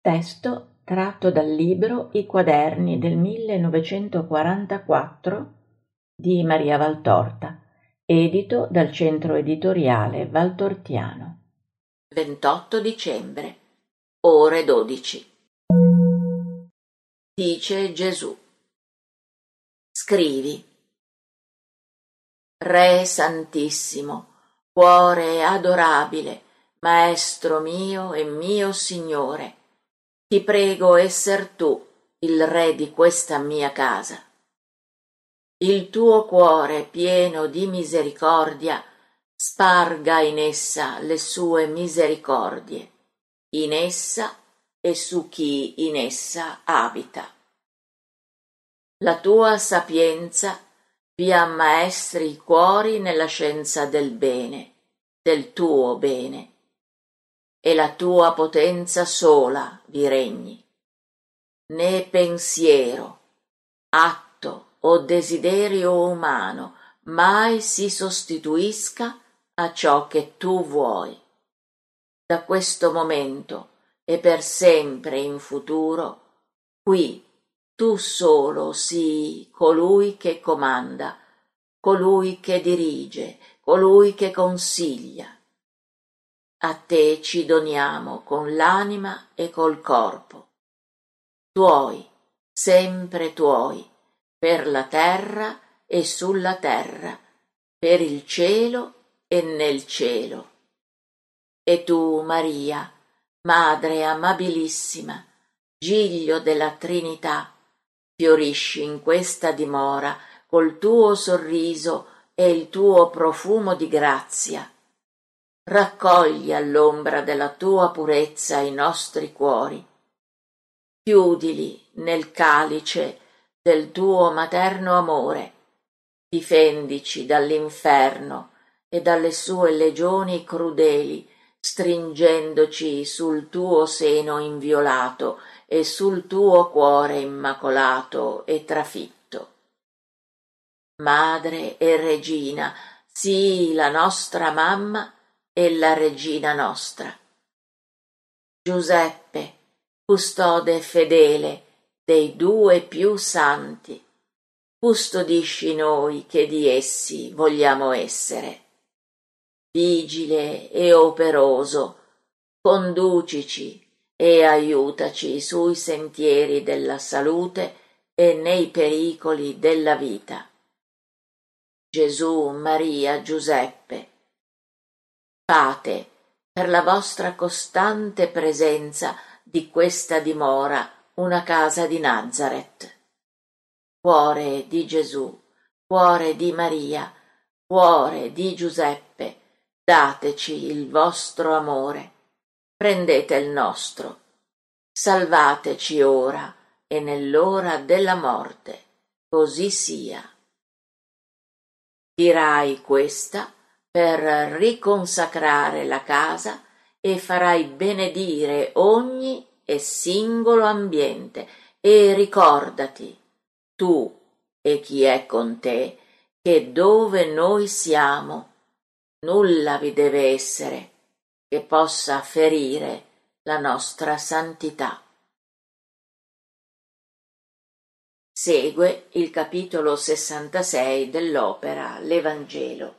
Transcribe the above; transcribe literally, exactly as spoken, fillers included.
Testo tratto dal libro I quaderni del millenovecentoquarantaquattro di Maria Valtorta, edito dal Centro Editoriale Valtortiano. ventotto dicembre, ore dodici. Dice Gesù: scrivi: Re Santissimo, cuore adorabile, Maestro mio e mio Signore, ti prego esser tu il Re di questa mia casa. Il tuo cuore pieno di misericordia sparga in essa le sue misericordie, in essa e su chi in essa abita. La tua sapienza vi ammaestri i cuori nella scienza del bene, del tuo bene, e la tua potenza sola vi regni. Né pensiero, atto o desiderio umano mai si sostituisca a ciò che tu vuoi. Da questo momento e per sempre in futuro, qui tu solo sii colui che comanda, colui che dirige, colui che consiglia. A te ci doniamo con l'anima e col corpo. Tuoi, sempre tuoi, per la terra e sulla terra, per il cielo e nel cielo. E tu, Maria, Madre amabilissima, Giglio della Trinità, fiorisci in questa dimora col tuo sorriso e il tuo profumo di grazia. Raccogli all'ombra della tua purezza i nostri cuori. Chiudili nel calice del tuo materno amore. Difendici dall'inferno e dalle sue legioni crudeli, stringendoci sul tuo seno inviolato e sul tuo cuore immacolato e trafitto. Madre e Regina, sii la nostra mamma e la Regina nostra. Giuseppe, custode fedele dei due più santi, custodisci noi che di essi vogliamo essere. Vigile e operoso, conducici e aiutaci sui sentieri della salute e nei pericoli della vita. Gesù, Maria, Giuseppe, fate, per la vostra costante presenza di questa dimora, una casa di Nazaret. Cuore di Gesù, cuore di Maria, cuore di Giuseppe, dateci il vostro amore, prendete il nostro, salvateci ora e nell'ora della morte, così sia. Dirai questa per riconsacrare la casa e farai benedire ogni e singolo ambiente e ricordati, tu e chi è con te, che dove noi siamo nulla vi deve essere che possa ferire la nostra santità. Segue il capitolo sessantasei dell'opera L'Evangelo.